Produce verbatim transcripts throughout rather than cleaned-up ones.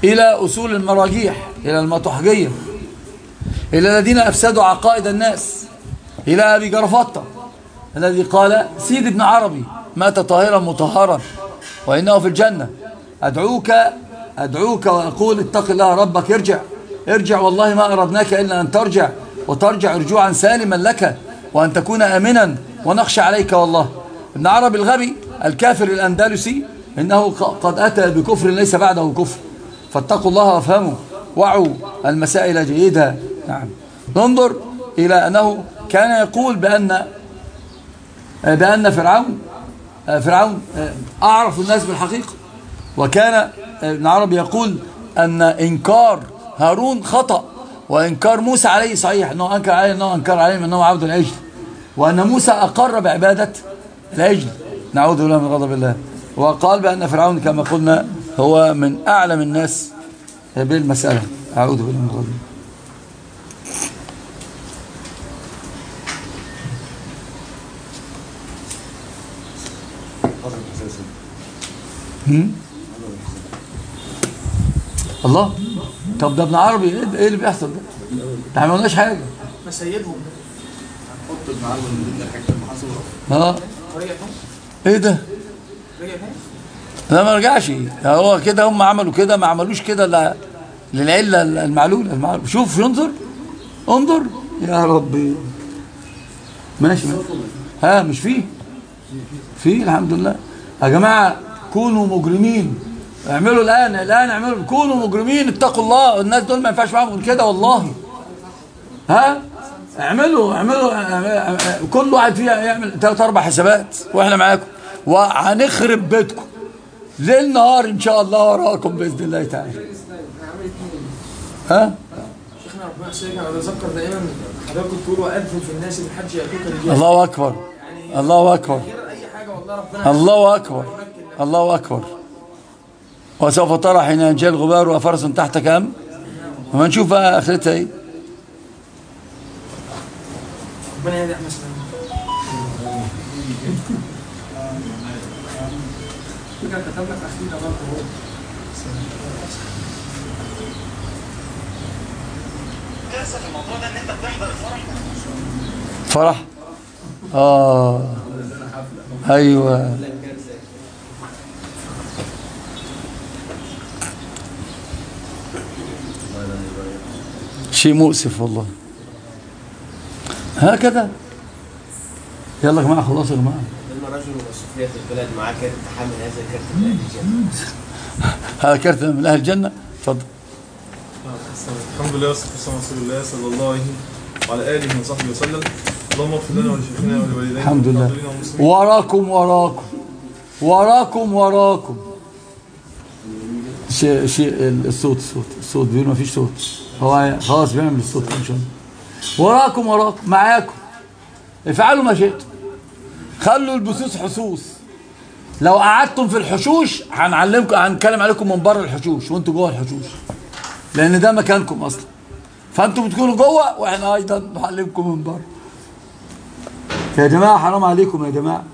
إلى أصول المراجيح، إلى المطحجية، إلى الذين أفسدوا عقائد الناس، إلى أبي جرفطة الذي قال سيد ابن عربي مات طاهرا مطهرا وإنه في الجنة. أدعوك أدعوك وأقول اتق الله ربك، ارجع ارجع، والله ما أردناك إلا أن ترجع، وترجع رجوعا سالما لك، وأن تكون آمنا ونخشى عليك. والله ابن عربي الغبي الكافر الأندلسي إنه قد أتى بكفر ليس بعده كفر، فاتقوا الله وافهموا، وعوا المسائل جيدها. نعم. ننظر إلى أنه كان يقول بأن بأن فرعون فرعون أعرف الناس بالحقيقة، وكان ابن عربي يقول أن إنكار هارون خطأ، وإنكار موسى عليه صحيح، أنه أنكر عليه أنه أنكر عليه أنه عبد العجل، وأن موسى أقر بعبادة العجل، نعوذ بالله من غضب الله. وقال بأن فرعون كما قلنا هو من أعلم الناس بالمسألة، أعوذ بالله من غضب الله. الله. طب ده ابن عربي ايه اللي بيحصل ده؟ ده ما عملناش حاجه. ما سيدهم حط ابن عربي من ضمن الحاجات اللي حصلت. اه ايه ده؟ لا ما رجعش، هو كده هم عملوا كده، ما عملوش كده لا للعله المعلوله المعلوله. شوف انظر انظر يا ربي. ماشي ها مش فيه فيه الحمد لله يا جماعه. كونوا مجرمين، اعملوا الان الان اعملوا، كونوا مجرمين، اتقوا الله. الناس دول ما ينفعش معاهم غير كده والله. ها اعملوا اعملوا كل واحد فيها يعمل ثلاث اربع حسابات واحنا معاكم، وهنخرب بيتكم ليل نهار ان شاء الله وراكم باذن الله تعالى. ها شيخنا ربنا يسلمك، انا بتذكر دائما حضرتك تقولوا اذن في الناس بالحج ياتوك رجالا. الله اكبر الله اكبر الله اكبر الله اكبر. وسوف ترى حين ينجلي الغبار وفرس تحتك أم، وما نشوف بقى اخرتها ايه. ربنا يهدي احمد سلام. كتب لك اخيرا برضه للاسف الموضوع ده ان انت بتحضر الفرح. فرح اه ايوه شيء مؤسف والله. هكذا يلا يا جماعه خلاص يا جماعه. لما رجل وصفية في البلد معاه كارت تحمل هذا الكارت من اهل الجنه. هذا كارت من اهل الجنه. اتفضل. الحمد لله والصلاه والسلام على رسول الله صلى الله عليه وعلى اله وصحبه وسلم. اللهم اغفر لنا ولشيخنا ولوالدينا. الحمد لله. وراكم وراكم وراكم وراكم. شيء شيء الصوت الصوت الصوت بيقول ما فيش صوت، هو خلاص بيعمل الصوت ان شاء الله. وراكم وراكم معاكم، افعلوا ما شئتم، خلوا البثوث حصوص. لو قعدتم في الحشوش هنعلمكم، هنتكلم عليكم من بره الحشوش وانتوا جوه الحشوش، لان ده مكانكم اصلا. فانتم بتكونوا جوه واحنا ايضا نعلمكم من بره. يا جماعه حرام عليكم يا جماعه.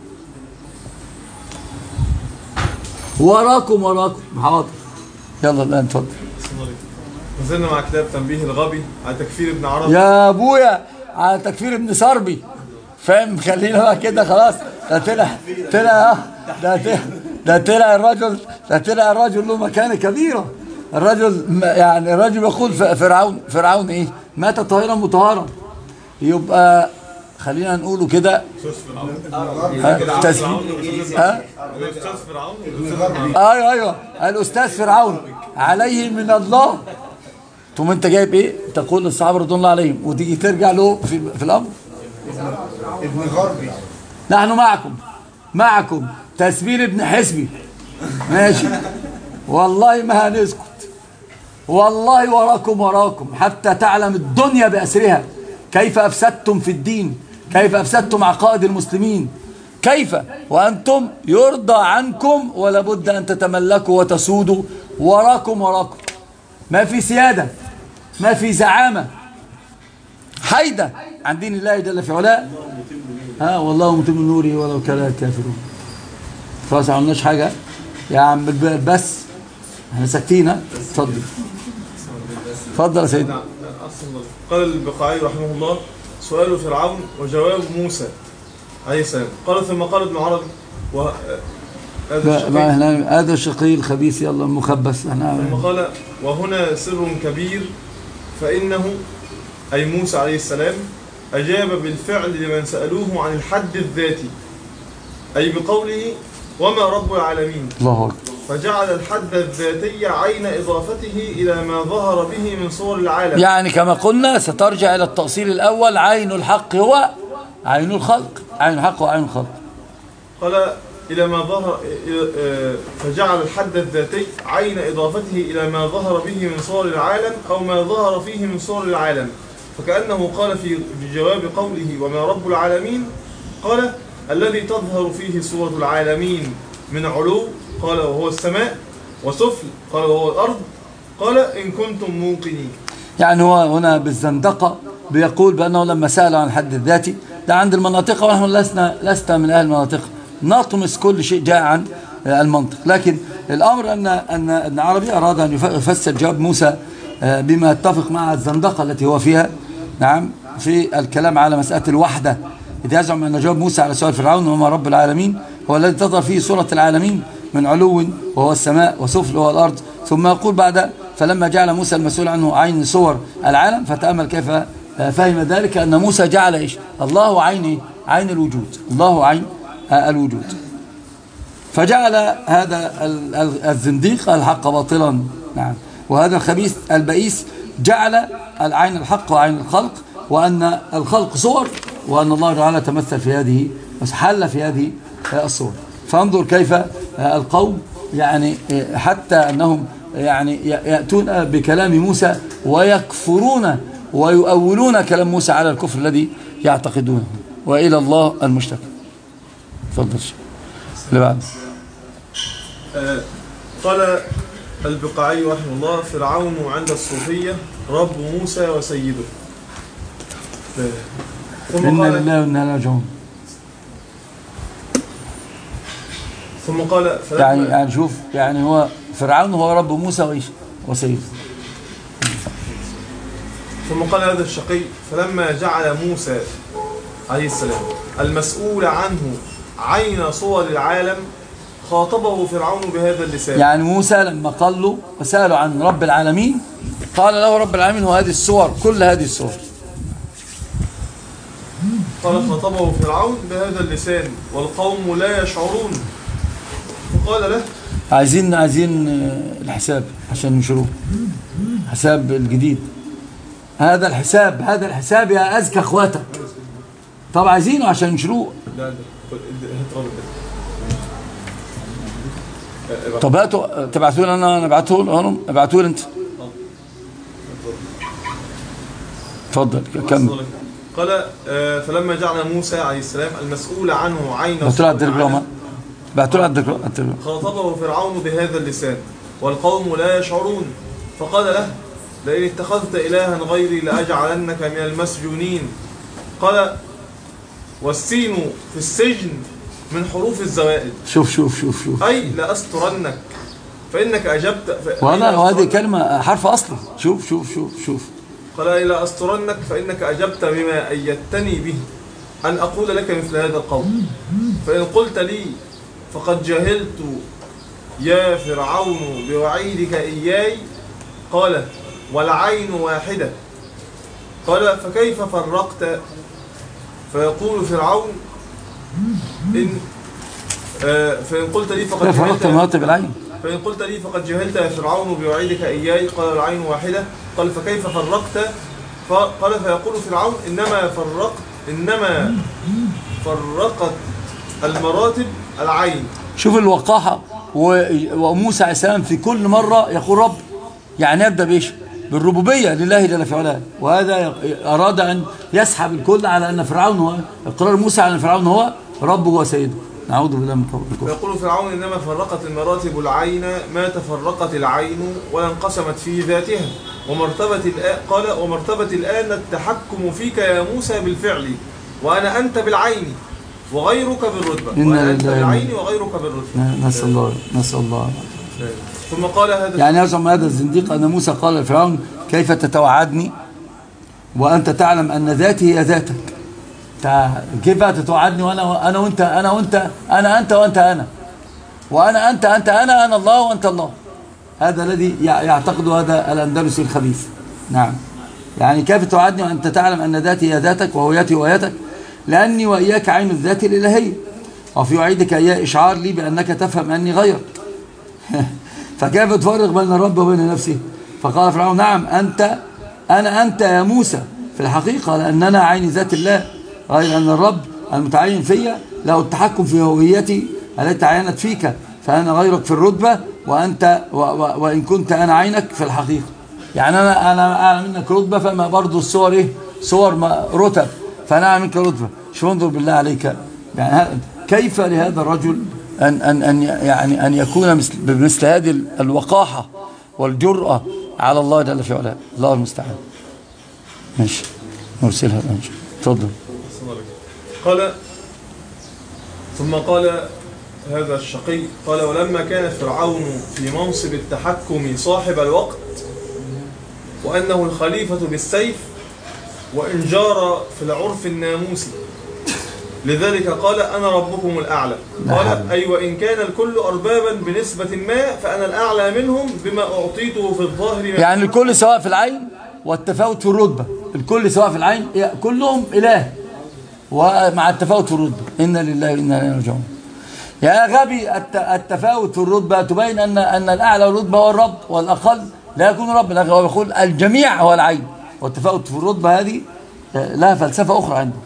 وراكم وراكم. حاضر يلا الان اتفضل. نزلنا مع كتاب تنبيه الغبي على تكفير ابن عربي. يا ابويا على تكفير ابن سربي، فاهم؟ خلينا بقى كده خلاص. ده طلع طلع ده ده طلع الرجل ده طلع الرجل له مكانه كبيره. الرجل يعني الرجل يقول فرعون فرعون ايه؟ مات طاهرا مطهرا. يبقى خلينا نقوله كده تسبيح. ها الاستاذ فرعون. ايوه ايوه الاستاذ فرعون عليه من الله. ثم انت جايب ايه؟ تقول للصحابه رضوان الله عليهم وتيجي ترجع له في في الامر. ابن غربي. نحن معكم معكم تسبيل ابن حزبي ماشي. والله ما هنسكت والله. وراكم وراكم حتى تعلم الدنيا بأسرها كيف أفسدتم في الدين، كيف أفسدتم عقائد المسلمين، كيف وأنتم يرضى عنكم ولا بد أن تتملكوا وتسودوا. وراكم وراكم ما في سيادة، ما في زعامة، حيدة عن دين الله جل في علاه. ها والله متم نوره ولو كره الكافرون. خلاص ما عملناش حاجة يا عم بس. احنا ساكتين. اتفضل اتفضل يا سيدي. نعم. قال البقاعي رحمه الله: سؤال فرعون وجواب موسى عليه السلام. قال ثم قال ابن عربي و هذا هذا الشقي الخبيث يلا مخبث. ثم قال: وهنا سر كبير، فإنه أي موسى عليه السلام أجاب بالفعل لمن سألوه عن الحد الذاتي، أي بقوله: وما رب العالمين. الله أكبر. فجعل الحد الذاتي عين إضافته إلى ما ظهر به من صور العالم. يعني كما قلنا سترجع إلى التأصيل الأول: عين الحق هو عين الخلق، عين الحق وعين الخلق. قال: إلى ما ظهر، فجعل الحد الذاتي عين إضافته إلى ما ظهر به من صور العالم أو ما ظهر فيه من صور العالم، فكأنه قال في جواب قوله: وما رب العالمين، قال: الذي تظهر فيه صورة العالمين من علو، قال وهو السماء، وسفل، قال وهو الأرض، قال إن كنتم موقنين. يعني هو هنا بالزندقة بيقول بأنه لما سأل عن الحد الذاتي ده عند المناطق، ونحن لسنا لسنا من أهل المناطق نطمس كل شيء جاء عن المنطق، لكن الأمر أن أن ابن عربي أراد أن يفسر جواب موسى بما يتفق مع الزندقة التي هو فيها، نعم، في الكلام على مسألة الوحدة، إذ يزعم أن جواب موسى على سؤال فرعون وما رب العالمين هو الذي تظهر فيه صورة العالمين من علو وهو السماء وسفل وهو الأرض، ثم يقول بعد: فلما جعل موسى المسؤول عنه عين صور العالم، فتأمل كيف فهم ذلك أن موسى جعل إيش؟ الله عين عين الوجود، الله عين الوجود. فجعل هذا الزنديق الحق باطلا، نعم، وهذا الخبيث البئيس جعل العين الحق وعين الخلق، وأن الخلق صور، وأن الله تعالى تمثل في هذه وحل في هذه الصور. فانظر كيف القوم يعني حتى أنهم يعني يأتون بكلام موسى ويكفرون ويؤولون كلام موسى على الكفر الذي يعتقدونه، وإلى الله المشتكى. تفضل اللي بعد. آه قال البقاعي رحمه الله: فرعون عند الصوفية رب موسى وسيده. إن لله وإنا راجعون. ثم قال: يعني يعني شوف، يعني هو فرعون هو رب موسى وإيش وسيده. ثم قال هذا الشقي: فلما جعل موسى عليه السلام المسؤول عنه عين صور العالم، خاطبه فرعون بهذا اللسان. يعني موسى لما قال له وسأله عن رب العالمين، قال له رب العالمين هو هذه الصور، كل هذه الصور. قال: خاطبه فرعون بهذا اللسان والقوم لا يشعرون، فقال له: عايزين عايزين الحساب عشان ننشروه، حساب الجديد، هذا الحساب هذا الحساب يا أزكى اخواتك، طب عايزينه عشان ننشروه. طب هاتوا تبعتوا لي، انا ابعته لهم، ابعتوا لي انت. اتفضل كمل. قال: فلما جعل موسى عليه السلام المسؤول عنه عين بعتوا له على التليجرام، بعتوا له على التليجرام، خاطبه فرعون بهذا اللسان والقوم لا يشعرون، فقال له: لئن اتخذت إلها غيري لأجعلنك من المسجونين. قال: والسين في السجن من حروف الزوائد. شوف شوف شوف شوف أي لأسترنك فإنك أجبت. وهذا وهذه كلمة حرف أصلي. شوف شوف شوف شوف قال: أي لأسترنك فإنك أجبت بما أيدتني به أن أقول لك مثل هذا القول، فإن قلت لي فقد جهلت يا فرعون بوعيدك إياي. قال: والعين واحدة. قال: فكيف فرقت؟ فيقول فرعون: إن آه فإن قلت لي فقد جهلت مراتب العين. فإن قلت لي فقد جهلت يا فرعون بوعيدك إياي. قال: العين واحدة. قال: فكيف فرقت؟ قال: فيقول فرعون: إنما فرقت إنما فرقت المراتب العين. شوف الوقاحة. وموسى عليه السلام في كل مرة يقول رب، يعني يبدأ بإيش؟ بالربوبية لله جل في علاه، وهذا أراد أن يسحب الكل على أن فرعون هو إقرار موسى على أن فرعون هو ربه وسيده. نعوذ بالله من الكفر. فيقول فرعون: إنما فرقت المراتب العين ما تفرقت العين ولا انقسمت في ذاتها، ومرتبة الآن قال: ومرتبة الآن التحكم فيك يا موسى بالفعل، وأنا أنت بالعين وغيرك بالرتبة. وأنا أنت بالعين وغيرك بالرتبة. نسأل الله نسأل الله ثم قال هذا يعني يزعم هذا الزنديق أن موسى قال لفرعون كيف تتوعدني وأنت تعلم أن ذاتي هي ذاتك؟ كيف تتوعدني وأنا أنا وأنت أنا وأنت أنا أنت وأنت أنا وأنا أنت أنت أنا أنا الله وأنت الله. هذا الذي يعتقد هذا الأندلسي الخبيث. نعم، يعني كيف توعدني وأنت تعلم أن ذاتي هي ذاتك وهويتي هويتك، لأني وإياك عين الذات الإلهية، وفي وعيدك إياه إشعار لي بأنك تفهم أني غيرك. فكيف تفرق بين الرب وبين نفسه؟ فقال فرعون نعم أنت أنا أنت يا موسى في الحقيقة، لأننا عين ذات الله، غير أن الرب المتعين فيا له التحكم في هويتي التي تعينت فيك، فأنا غيرك في الرتبة وأنت و و وإن كنت أنا عينك في الحقيقة. يعني أنا أنا أعلى منك رتبة، فما برضو الصور إيه؟ صور رتب، فأنا أعلى منك رتبة. شو انظر بالله عليك، يعني كيف لهذا الرجل أن أن أن يعني أن يكون مثل بمثل هذه الوقاحة والجرأة على الله جل في علاه. الله المستعان. ماشي نرسلها الآن. تفضل. قال ثم قال هذا الشقي قال ولما كان فرعون في منصب التحكم صاحب الوقت وأنه الخليفة بالسيف وإن جار في العرف الناموسي، لذلك قال أنا ربكم الأعلى. قال أي وإن كان الكل أربابا بنسبة ما فأنا الأعلى منهم بما أعطيته في الظاهر. يعني الكل سواء في العين والتفاوت في الرتبة، الكل سواء في العين كلهم إله ومع التفاوت في الرتبة. إنا لله وإنا إليه راجعون. يا غبي، التفاوت في الرتبة تبين أن أن الأعلى الرتبة هو الرب والأقل لا يكون رب، لكن هو يقول الجميع هو العين، والتفاوت في الرتبة هذه لها فلسفة أخرى عنده.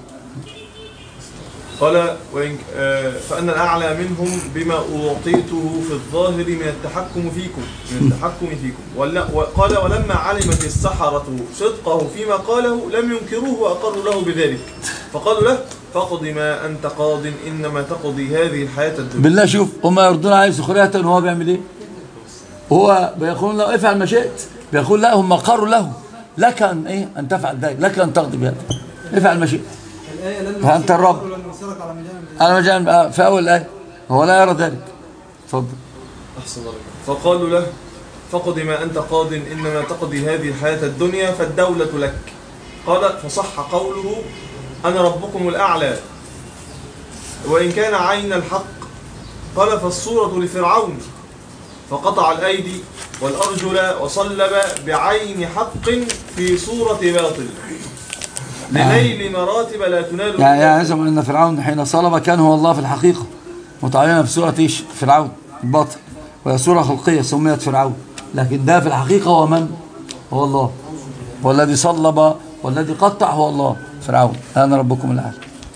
قال وإن فأن الأعلى منهم بما أعطيته في الظاهر من التحكم فيكم من التحكم فيكم. وقال ولما علمت السحرة صدقه فيما قاله لم ينكروه وأقروا له بذلك، فقالوا له فقض ما أنت قاض إنما تقضي هذه الحياة الدنيا. بالله شوف، هم يردون عليه سخرية وهو بيعمل إيه؟ هو بيقول له افعل ما شئت، بيقول لا هم قروا له لك أن إيه أن تفعل ذلك، لك أن تقضي بهذا، افعل ما شئت فأنت الرب على مجانب. في أول الآية هو لا يرى ذلك. تفضل. أحسن الله. فقالوا له فقض ما أنت قاض إنما تقضي هذه الحياة الدنيا فالدولة لك. قال فصح قوله أنا ربكم الأعلى وإن كان عين الحق. قال فالصورة لفرعون فقطع الأيدي والأرجل وصلب بعين حق في صورة باطل لنيل مراتب لا تنال. يعني يعلم أن فرعون حين صلب كان هو الله في الحقيقة، متعينة في صورة إيش؟ فرعون الباطل، وهي صورة خلقية سميت فرعون، لكن ده في الحقيقة هو من؟ هو الله، والذي صلب والذي قطع هو الله فرعون. أنا ربكم الأعلى.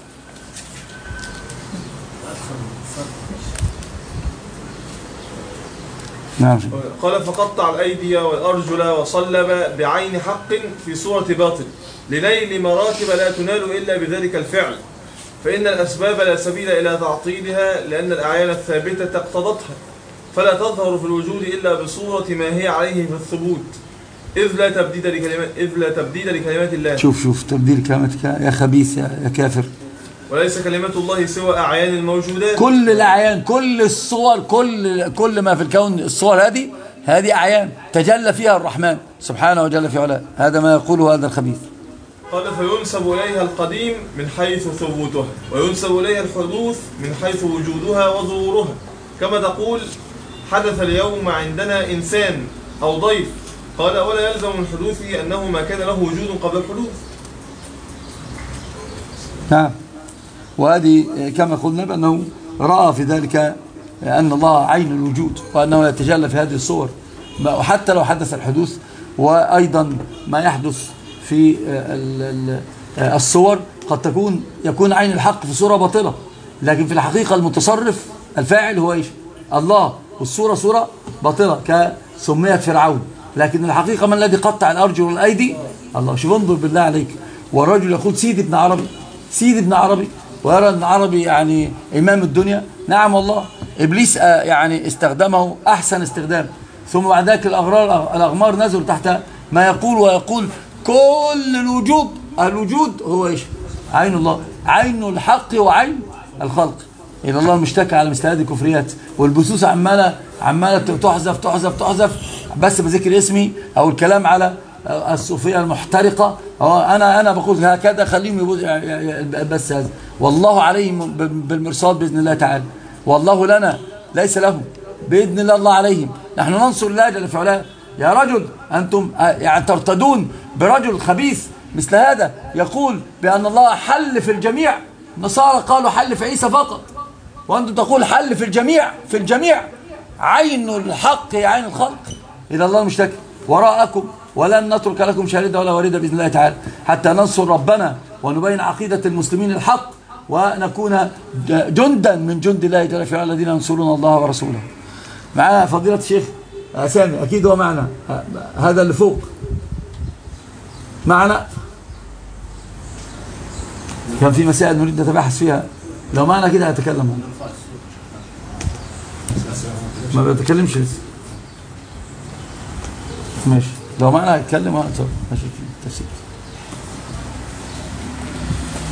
نعم. قال فقطع الأيدي والأرجل وصلب بعين حق في صورة باطل لنيل مراتب لا تنال إلا بذلك الفعل، فإن الأسباب لا سبيل إلى تعطيلها لأن الأعيان الثابتة اقتضتها، فلا تظهر في الوجود إلا بصورة ما هي عليه في الثبوت، إذ لا تبديل لكلمات إذ لا تبديل لكلمات الله. شوف شوف تبديل كلماتك يا خبيث يا كافر. وليس كلمات الله سوى أعيان الموجودات. كل الأعيان، كل الصور، كل كل ما في الكون، الصور هذه هذه أعيان تجلى فيها الرحمن سبحانه وجل في علاه. هذا ما يقوله هذا الخبيث. قال فينسب إليها القديم من حيث ثبوتها، وينسب إليها الحدوث من حيث وجودها وظهورها، كما تقول حدث اليوم عندنا إنسان أو ضيف. قال ولا يلزم من حدوثه أنه ما كان له وجود قبل الحدوث. نعم. وهذه كما قلنا بأنه رأى في ذلك أن الله عين الوجود، وأنه يتجلى في هذه الصور، وحتى لو حدث الحدوث، وأيضا ما يحدث في الصور قد تكون يكون عين الحق في صورة باطلة، لكن في الحقيقة المتصرف الفاعل هو إيش؟ الله، والصورة صورة باطلة كسميت فرعون، لكن الحقيقة من الذي قطع الأرجل والأيدي؟ الله. شوف انظر بالله عليك. والرجل يقول سيد ابن عربي، سيد ابن عربي، ويرى ابن عربي يعني إمام الدنيا. نعم والله، إبليس يعني استخدمه أحسن استخدام، ثم بعد ذلك الأغرار الأغمار نزلوا تحت ما يقول، ويقول كل الوجود الوجود هو إيش؟ عين الله، عين الحق وعين الخلق. إلى الله المشتكى على مثل هذه الكفريات، والبثوث عمالة عمالة تحذف تحذف تحذف بس بذكر اسمي أو الكلام على الصوفية المحترقة. أنا أنا بقول هكذا خليهم يبوز بس هذا، والله عليهم بالمرصاد بإذن الله تعالى، والله لنا ليس لهم بإذن الله. الله عليهم، نحن ننصر الله جل في علاه. يا رجل أنتم يعني ترتدون برجل خبيث مثل هذا يقول بأن الله حل في الجميع. النصارى قالوا حل في عيسى فقط، وأنتم تقول حل في الجميع في الجميع. عين الحق هي عين الخلق، إلى الله المشتكى وراءكم، ولن نترك لكم شاردة ولا وريدة بإذن الله تعالى حتى ننصر ربنا ونبين عقيدة المسلمين الحق ونكون جندا من جند الله جل في علاه الذين ينصرون الله ورسوله. معنا فضيلة الشيخ سامي أكيد هو معنا، هذا اللي فوق معنا. كان في مسائل نريد نتباحث فيها، لو معنا كده هتكلم، ما بتكلمش لسه. ماشي، لو معنا هتكلم. ماشي، تفسير.